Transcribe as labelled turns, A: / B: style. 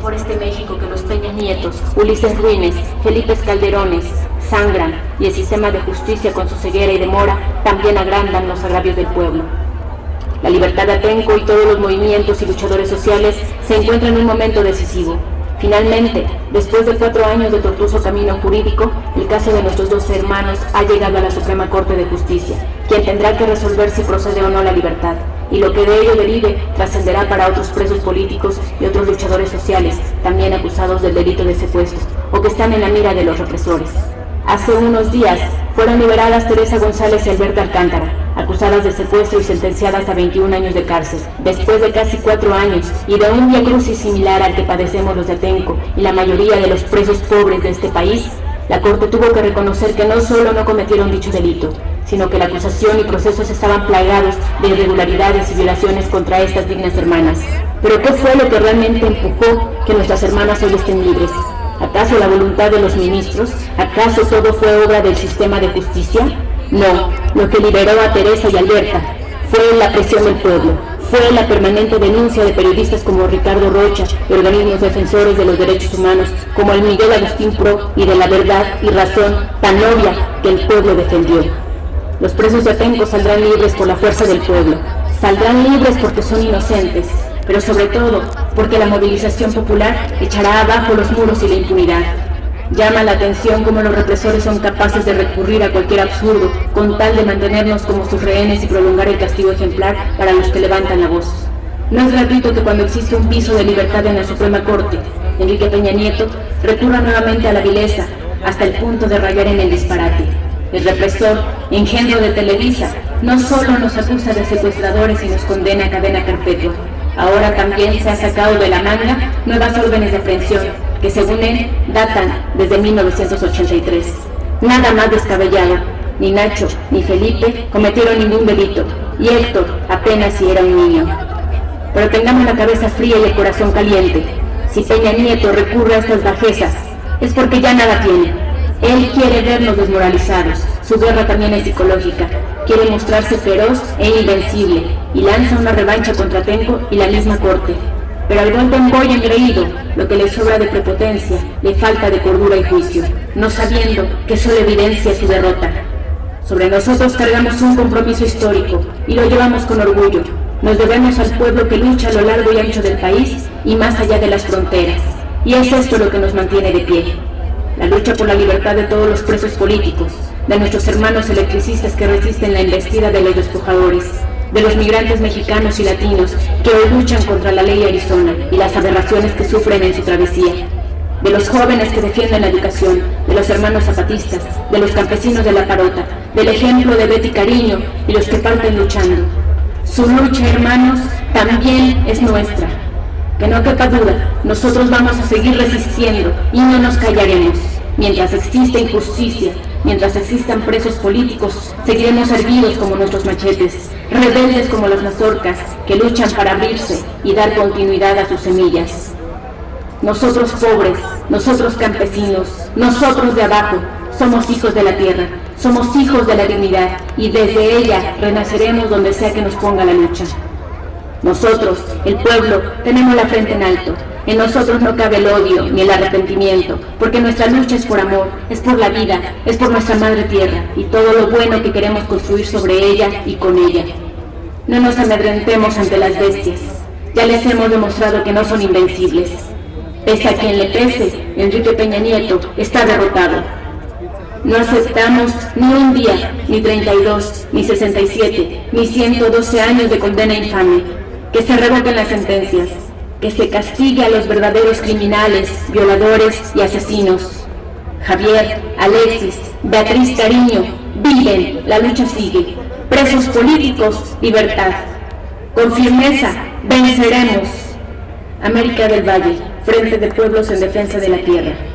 A: por este México que los Peña Nietos, Ulises Ruines, Felipe Calderones sangran, y el sistema de justicia con su ceguera y demora también agrandan los agravios del pueblo. La libertad de Atenco y todos los movimientos y luchadores sociales se encuentran en un momento decisivo. Finalmente, después de 4 años de tortuoso camino jurídico, el caso de nuestros 12 hermanos ha llegado a la Suprema Corte de Justicia, quien tendrá que resolver si procede o no la libertad, y lo que de ello derive trascenderá para otros presos políticos y otros luchadores sociales, también acusados del delito de secuestro, o que están en la mira de los represores. Hace unos días fueron liberadas Teresa González y Alberta Alcántara, acusadas de secuestro y sentenciadas a 21 años de cárcel. Después de casi 4 años y de un viacrucis similar al que padecemos los de Atenco y la mayoría de los presos pobres de este país, la Corte tuvo que reconocer que no solo no cometieron dicho delito, sino que la acusación y procesos estaban plagados de irregularidades y violaciones contra estas dignas hermanas. ¿Pero qué fue lo que realmente empujó que nuestras hermanas hoy estén libres? ¿Acaso la voluntad de los ministros? ¿Acaso todo fue obra del sistema de justicia? No, lo que liberó a Teresa y Alberta fue la presión del pueblo, fue la permanente denuncia de periodistas como Ricardo Rocha y organismos defensores de los derechos humanos como el Miguel Agustín Pro y de la verdad y razón tan obvia que el pueblo defendió. Los presos de Atenco saldrán libres por la fuerza del pueblo, saldrán libres porque son inocentes, pero sobre todo porque la movilización popular echará abajo los muros y la impunidad. Llama la atención cómo los represores son capaces de recurrir a cualquier absurdo con tal de mantenernos como sus rehenes y prolongar el castigo ejemplar para los que levantan la voz. No es gratuito que cuando existe un piso de libertad en la Suprema Corte, Enrique Peña Nieto recurra nuevamente a la vileza hasta el punto de rayar en el disparate. El represor, engendro de Televisa, no solo nos acusa de secuestradores y nos condena a cadena perpetua, ahora también se ha sacado de la manga nuevas órdenes de aprehensión que según él datan desde 1983. Nada más descabellado. Ni Nacho ni Felipe cometieron ningún delito y Héctor apenas si era un niño. Pero tengamos la cabeza fría y el corazón caliente. Si Peña Nieto recurre a estas bajezas es porque ya nada tiene. Él quiere vernos desmoralizados. Su guerra también es psicológica. Quiere mostrarse feroz e invencible y lanza una revancha contra Atenco y la misma Corte. Pero al golpe boy engreído, lo que le sobra de prepotencia, le falta de cordura y juicio, no sabiendo que solo evidencia su derrota. Sobre nosotros cargamos un compromiso histórico y lo llevamos con orgullo. Nos debemos al pueblo que lucha a lo largo y ancho del país y más allá de las fronteras. Y es esto lo que nos mantiene de pie. La lucha por la libertad de todos los presos políticos, de nuestros hermanos electricistas que resisten la embestida de los despojadores, de los migrantes mexicanos y latinos que hoy luchan contra la ley Arizona y las aberraciones que sufren en su travesía, de los jóvenes que defienden la educación, de los hermanos zapatistas, de los campesinos de la Parota, del ejemplo de Betty Cariño y los que parten luchando. Su lucha, hermanos, también es nuestra. Que no quepa duda, nosotros vamos a seguir resistiendo y no nos callaremos. Mientras exista injusticia, mientras existan presos políticos, seguiremos erguidos como nuestros machetes, rebeldes como las mazorcas que luchan para abrirse y dar continuidad a sus semillas. Nosotros pobres, nosotros campesinos, nosotros de abajo, somos hijos de la tierra, somos hijos de la dignidad y desde ella renaceremos donde sea que nos ponga la lucha. Nosotros, el pueblo, tenemos la frente en alto. En nosotros no cabe el odio ni el arrepentimiento, porque nuestra lucha es por amor, es por la vida, es por nuestra madre tierra y todo lo bueno que queremos construir sobre ella y con ella. No nos amedrentemos ante las bestias. Ya les hemos demostrado que no son invencibles. Pese a quien le pese, Enrique Peña Nieto está derrotado. No aceptamos ni un día, ni 32, ni 67, ni 112 años de condena infame. Que se revoquen las sentencias, que se castigue a los verdaderos criminales, violadores y asesinos. Javier, Alexis, Beatriz Cariño, viven, la lucha sigue. Presos políticos, libertad. Con firmeza, venceremos. América del Valle, Frente de Pueblos en Defensa de la Tierra.